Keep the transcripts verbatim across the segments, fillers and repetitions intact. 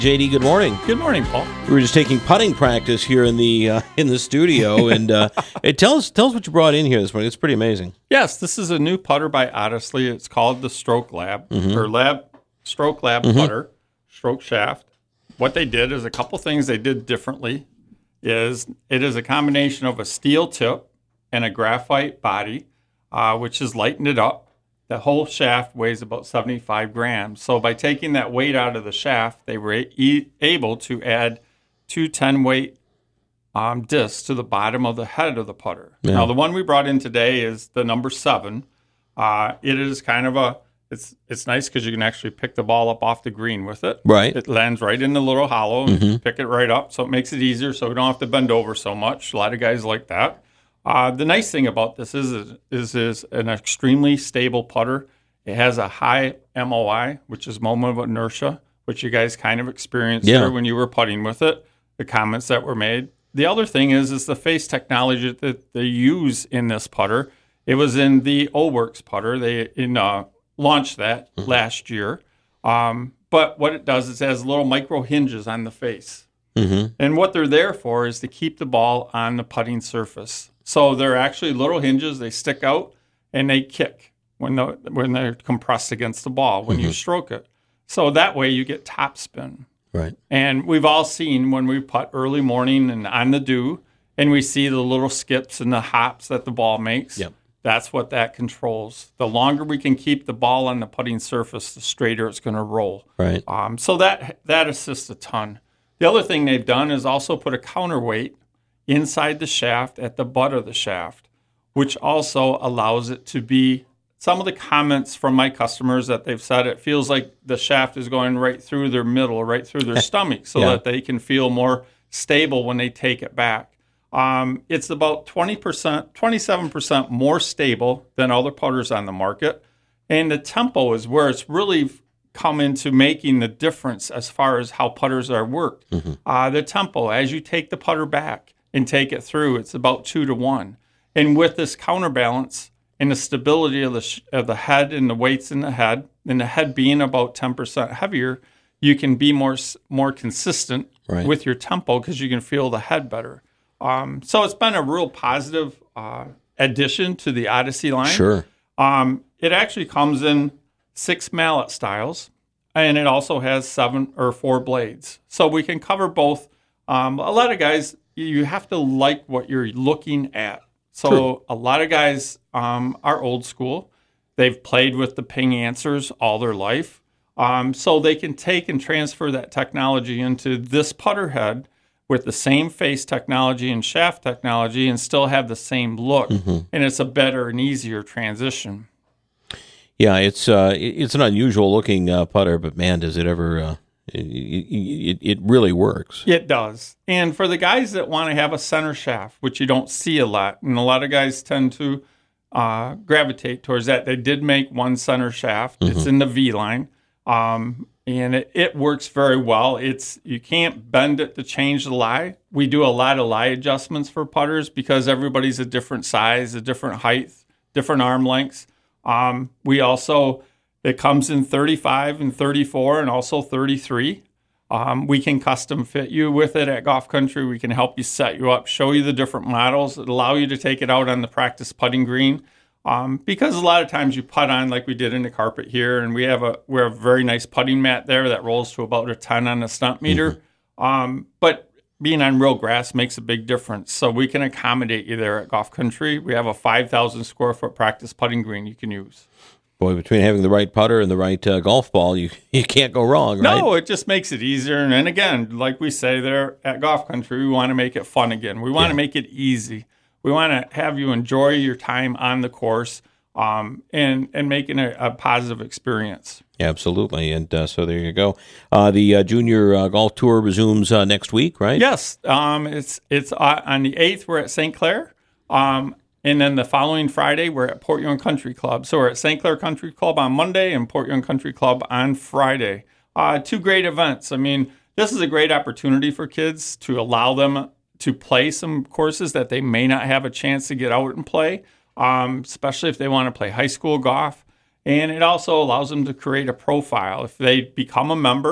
J D, good morning. Good morning, Paul. We were just taking putting practice here in the uh, in the studio, and uh, hey, tell us tell us what you brought in here this morning. It's pretty amazing. Yes, this is a new putter by Odyssey. It's called the Stroke Lab Mm-hmm. or Lab Stroke Lab Mm-hmm. putter, stroke shaft. What they did is a couple things they did differently. Is it is a combination of a steel tip and a graphite body, uh, which has lightened it up. The whole shaft weighs about seventy-five grams. So by taking that weight out of the shaft, they were e- able to add two ten-weight um, discs to the bottom of the head of the putter. Yeah. Now, the one we brought in today is the number seven. Uh, it is kind of a, it's it's nice because you can actually pick the ball up off the green with it. Right. It lands right in the little hollow and Mm-hmm. pick it right up. So it makes it easier so we don't have to bend over so much. A lot of guys like that. Uh, the nice thing about this is, is is is an extremely stable putter. It has a high M O I, which is moment of inertia, which you guys kind of experienced Yeah. here when you were putting with it. The comments that were made. The other thing is is the face technology that they use in this putter. It was in the O-Works putter. They in uh, launched that Mm-hmm. last year. Um, but what it does is it has little micro hinges on the face. Mm-hmm. And what they're there for is to keep the ball on the putting surface. So they're actually little hinges. They stick out and they kick when the, when they're compressed against the ball when you stroke it. So that way you get top spin. Right. And we've all seen when we putt early morning and on the dew, and we see the little skips and the hops that the ball makes. Yep. That's what that controls. The longer we can keep the ball on the putting surface, the straighter it's going to roll. Right. Um, so that that assists a ton. The other thing they've done is also put a counterweight inside the shaft at the butt of the shaft, which also allows it to be, some of the comments from my customers that they've said it feels like the shaft is going right through their middle, right through their stomach, so Yeah. that they can feel more stable when they take it back. Um, it's about twenty percent, twenty-seven percent more stable than other putters on the market. And the tempo is where it's really come into making the difference as far as how putters are worked. Mm-hmm. Uh, the tempo, as you take the putter back and take it through, it's about two to one. And with this counterbalance and the stability of the sh- of the head and the weights in the head, and the head being about ten percent heavier, you can be more s- more consistent Right. with your tempo because you can feel the head better. Um, so it's been a real positive uh, addition to the Odyssey line. Sure. Um, it actually comes in six mallet styles, and it also has seven or four blades. So we can cover both. Um, a lot of guys, you have to like what you're looking at. So True. a lot of guys um, are old school. They've played with the ping answers all their life. Um, so they can take and transfer that technology into this putter head with the same face technology and shaft technology and still have the same look. Mm-hmm. And it's a better and easier transition. Yeah, it's uh, it- it's an unusual looking uh, putter, but man, does it ever? Uh, it, it, it really works. It does. And for the guys that want to have a center shaft, which you don't see a lot, and a lot of guys tend to uh, gravitate towards that, they did make one center shaft. Mm-hmm. It's in the V line. Um, and it, it works very well. It's you can't bend it to change the lie. We do a lot of lie adjustments for putters because everybody's a different size, a different height, different arm lengths. Um, we also, it comes in thirty-five and thirty-four and also thirty-three. Um, we can custom fit you with it at Golf Country. We can help you set you up, show you the different models, allow you to take it out on the practice putting green. Um, because a lot of times you putt on like we did in the carpet here, and we have a we have a very nice putting mat there that rolls to about a ten on the stump meter. Mm-hmm. Um, but being on real grass makes a big difference. So we can accommodate you there at Golf Country. We have a five thousand square foot practice putting green you can use. Boy, between having the right putter and the right uh, golf ball, you you can't go wrong, right? No, it just makes it easier. And, and again, like we say there at Golf Country, we want to make it fun again. We want Yeah. to make it easy. We want to have you enjoy your time on the course um, and, and making a, a positive experience. Absolutely, and uh, so there you go. Uh, the uh, Junior uh, Golf Tour resumes uh, next week, right? Yes, um, it's it's uh, on the eighth, we're at Saint Clair. Um, and then the following Friday, we're at Port Huron Country Club. So we're at Saint Clair Country Club on Monday and Port Huron Country Club on Friday. Uh, two great events. I mean, this is a great opportunity for kids to allow them to play some courses that they may not have a chance to get out and play, um, especially if they want to play high school golf. And it also allows them to create a profile. If they become a member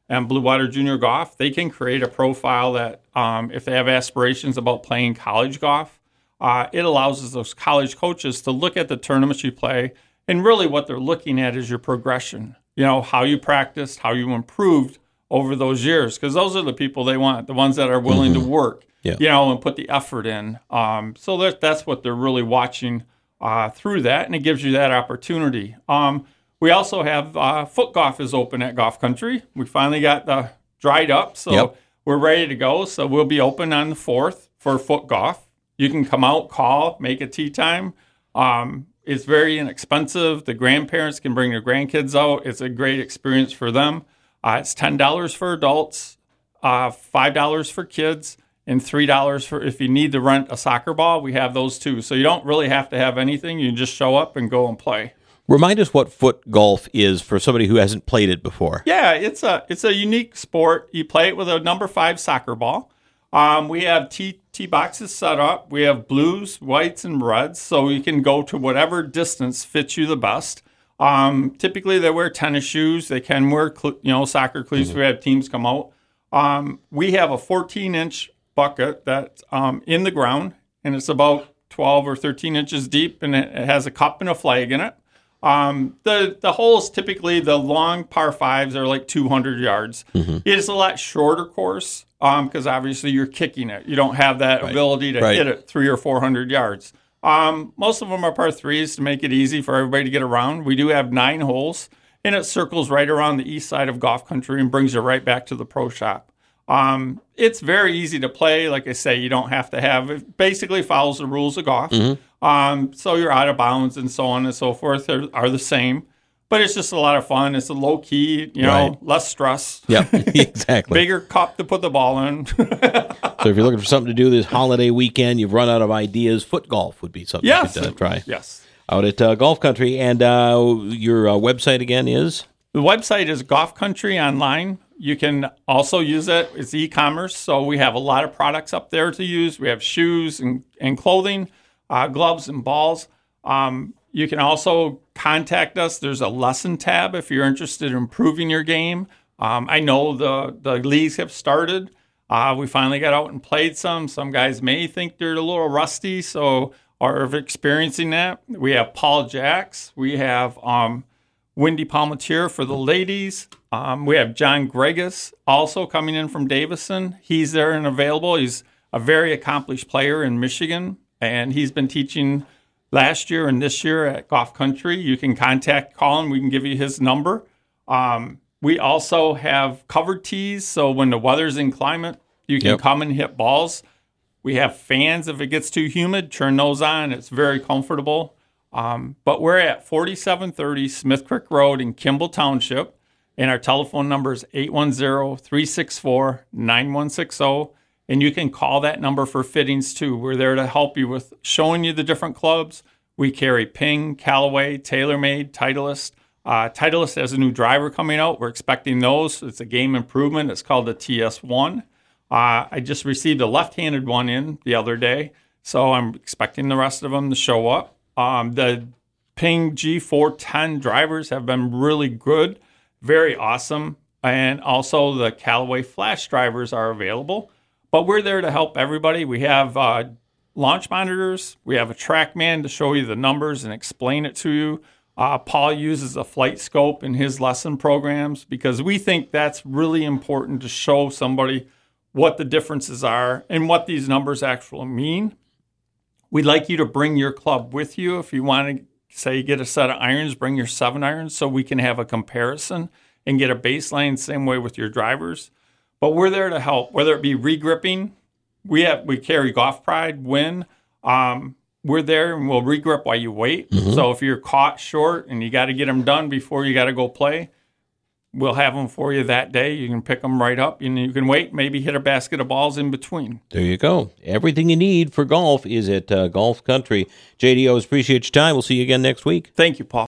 and Blue Water Junior Golf, they can create a profile that um, if they have aspirations about playing college golf, uh, it allows those college coaches to look at the tournaments you play, and really what they're looking at is your progression, you know, how you practiced, how you improved over those years, because those are the people they want, the ones that are willing mm-hmm. to work, yeah. you know, and put the effort in. Um, so that, that's what they're really watching uh, through that, and it gives you that opportunity. Um, we also have uh, foot golf is open at Golf Country. We finally got the dried up, so yep. we're ready to go. So we'll be open on the fourth for foot golf. You can come out, call, make a tee time. Um, it's very inexpensive. The grandparents can bring their grandkids out. It's a great experience for them. Uh, it's ten dollars for adults, uh, five dollars for kids, and three dollars for if you need to rent a soccer ball. We have those too. So you don't really have to have anything. You just show up and go and play. Remind us what foot golf is for somebody who hasn't played it before. Yeah, it's a it's a unique sport. You play it with a number five soccer ball. Um, we have tee, tee boxes set up. We have blues, whites, and reds, so you can go to whatever distance fits you the best. Um, typically, they wear tennis shoes. They can wear, you know, soccer cleats. Mm-hmm. We have teams come out. Um, we have a fourteen-inch bucket that's um, in the ground, and it's about twelve or thirteen inches deep, and it has a cup and a flag in it. Um, the the holes, typically, the long par fives are like two hundred yards. Mm-hmm. It is a lot shorter course because um, obviously you're kicking it. You don't have that right. ability to right. hit it three or four hundred yards. Um, most of them are par threes to make it easy for everybody to get around. We do have nine holes, and it circles right around the east side of Golf Country and brings you right back to the pro shop. Um, it's very easy to play. Like I say, you don't have to have it. Basically follows the rules of golf. Mm-hmm. Um, so you're out of bounds and so on and so forth are, are the same. But it's just a lot of fun. It's a low key, you know, right. less stress. Yeah, exactly. Bigger cup to put the ball in. So if you're looking for something to do this holiday weekend, you've run out of ideas, foot golf would be something yes. you could uh, try. Yes. Out at uh, Golf Country. And uh, your uh, website again is? The website is Golf Country Online. You can also use it. It's e-commerce, so we have a lot of products up there to use. We have shoes and, and clothing, uh, gloves and balls. Um, you can also contact us. There's a lesson tab if you're interested in improving your game. Um, I know the, the leagues have started. Uh, we finally got out and played some. Some guys may think they're a little rusty, so are experiencing that. We have Paul Jacks. We have um, Wendy Palmatier for the ladies. Um, we have John Gregus also coming in from Davison. He's there and available. He's a very accomplished player in Michigan, and he's been teaching last year and this year at Golf Country. You can contact Colin. We can give you his number. Um, we also have covered tees, so when the weather's inclement, you can yep. come and hit balls. We have fans. If it gets too humid, turn those on. It's very comfortable. Um, but we're at forty-seven thirty Smith Creek Road in Kimball Township, and our telephone number is eight one zero, three six four, nine one six zero. And you can call that number for fittings, too. We're there to help you with showing you the different clubs. We carry Ping, Callaway, TaylorMade, Titleist. Uh, Titleist has a new driver coming out. We're expecting those. It's a game improvement. It's called the T S one. Uh, I just received a left-handed one in the other day, so I'm expecting the rest of them to show up. Um, the Ping G four ten drivers have been really good, very awesome. And also the Callaway Flash drivers are available. But we're there to help everybody. We have uh, launch monitors. We have a TrackMan to show you the numbers and explain it to you. Uh, Paul uses a flight scope in his lesson programs because we think that's really important to show somebody what the differences are and what these numbers actually mean. We'd like you to bring your club with you. If you want to, say, get a set of irons, bring your seven irons so we can have a comparison and get a baseline same way with your drivers. But we're there to help, whether it be regripping. We have we carry Golf Pride, Win. Um, we're there and we'll regrip while you wait. Mm-hmm. So if you're caught short and you got to get them done before you got to go play, we'll have them for you that day. You can pick them right up and you can wait, maybe hit a basket of balls in between. There you go. Everything you need for golf is at uh, Golf Country. J D Os, appreciate your time. We'll see you again next week. Thank you, Paul.